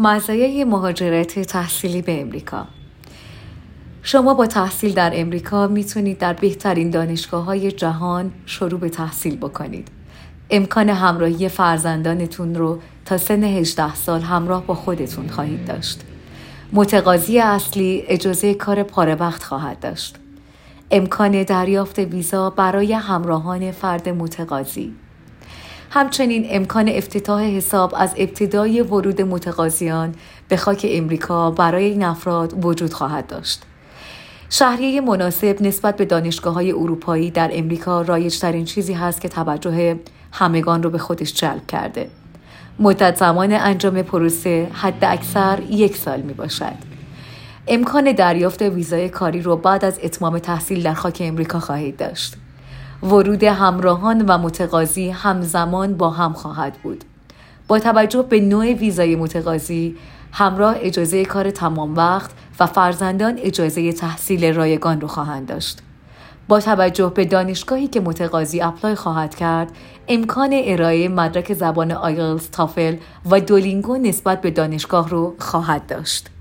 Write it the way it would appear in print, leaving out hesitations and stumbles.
مزایای مهاجرت تحصیلی به امریکا. شما با تحصیل در امریکا میتونید در بهترین دانشگاه‌های جهان شروع به تحصیل بکنید. امکان همراهی فرزندانتون رو تا سن 18 سال همراه با خودتون خواهید داشت. متقاضی اصلی اجازه کار پاره وقت خواهد داشت. امکان دریافت ویزا برای همراهان فرد متقاضی. همچنین امکان افتتاح حساب از ابتدای ورود متقاضیان به خاک امریکا برای این افراد وجود خواهد داشت. شهریه مناسب نسبت به دانشگاه‌های اروپایی در امریکا رایج‌ترین چیزی هست که توجه همگان رو به خودش جلب کرده. مدت زمان انجام پروسه حد اکثر 1 سال می باشد. امکان دریافت ویزای کاری رو بعد از اتمام تحصیل در خاک امریکا خواهید داشت. ورود همراهان و متقاضی همزمان با هم خواهد بود. با توجه به نوع ویزای متقاضی، همراه اجازه کار تمام وقت و فرزندان اجازه تحصیل رایگان رو خواهند داشت. با توجه به دانشگاهی که متقاضی اپلای خواهد کرد، امکان ارائه مدرک زبان آیلتس، تافل و دولینگو نسبت به دانشگاه رو خواهد داشت.